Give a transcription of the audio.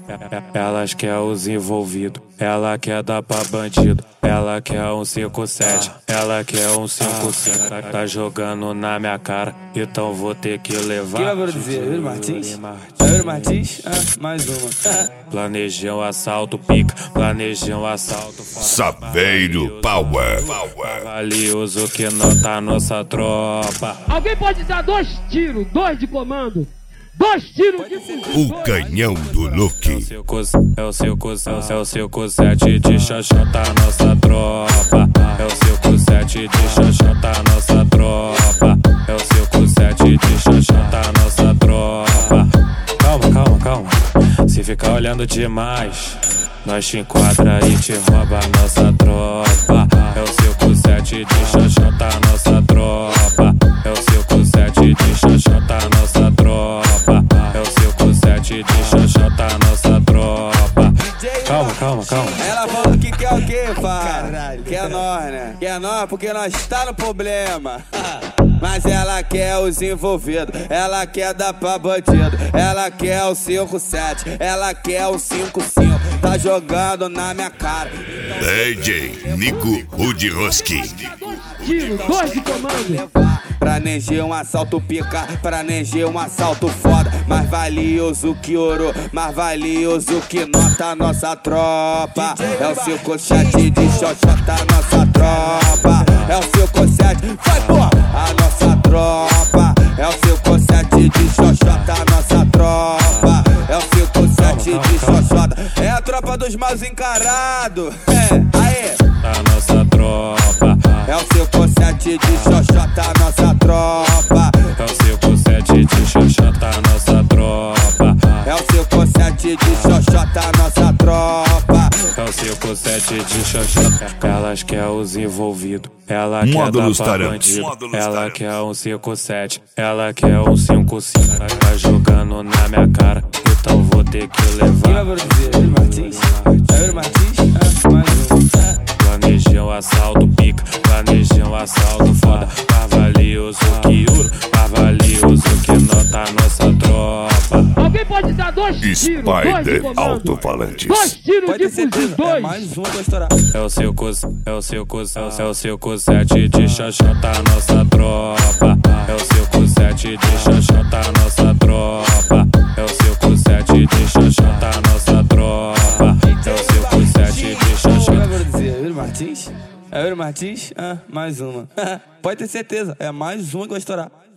Elas quer os envolvidos, ela quer dar pra bandido. Ela quer um 5-7, ela quer um 5-5. Tá jogando na minha cara, então vou ter que levar. Quem vai produzir? Yuri Martins? Yuri Martins? Mais uma. Planejei um assalto, pica. Planejei um assalto. Saveiro Power. Valioso que nota nossa tropa. Alguém pode dar 2 tiros, 2 de comando? 2 tiros de fuzil. O canhão do Luke. É o 5-7 de xoxota nossa tropa. É o 5-7 de xoxota nossa tropa. É o 5-7 de xoxota nossa tropa. Calma. Se ficar olhando demais, nós te enquadra e te rouba nossa tropa. É o 5-7 de xoxota nossa tropa. É o 5-7 de xoxota nossa tropa. É o 5-7 de xoxota nossa tropa. Calma. Ela falou que quer o quê, pá? Quer nós, né? Quer nós porque nós tá no problema. Mas ela quer os envolvidos, ela quer dar pra bandido. Ela quer o 5-7, ela quer o 5-5. Tá jogando na minha cara. DJ Nico Udiroski. Tiro, 2 de comando. Planejei um assalto pica, planejei um assalto foda. Mais valioso que ouro, mais valioso que nota nossa tropa. É o 5-7 de xoxota nossa tropa. É o 5-7, vai pô, a nossa tropa. É o 5-7 de xoxota nossa tropa. É o 5-7 de xoxota. É a tropa dos maus encarados. Aê, A nossa tropa. é o 5-7 de xoxota nossa tropa. É o 5-7 de xoxota nossa tropa. É o 5-7 de xoxota nossa tropa. É o 5-7 de xoxota. Elas quer os envolvidos, ela Módulos quer dar pra Tarantes. bandido. Ela quer um 5-7, ela quer um 5-5. Tá jogando na minha cara, então vou ter que Quem vai levar. produzir? Yuri Martins? Yuri Martins? Mais uma. Planejei um assalto, pica. Planejei um assalto foda. Mais valioso que ouro, mais valioso que nota nossa tropa. Alguém pode dar 2 tiros, 2 de Spider comando? Alto-falantes. 2 tiros Pode de ter certeza, fuzil, 2. mais uma pra estourar. É o 5-7 de xoxota nossa tropa. É o 5-7 de xoxota nossa tropa. É o 5-7 de xoxota nossa tropa. É o 5-7 de Quem vai xoxota. produzir? Yuri Martins? Yuri Martins? Mais uma. Pode ter certeza, é mais uma que vai estourar.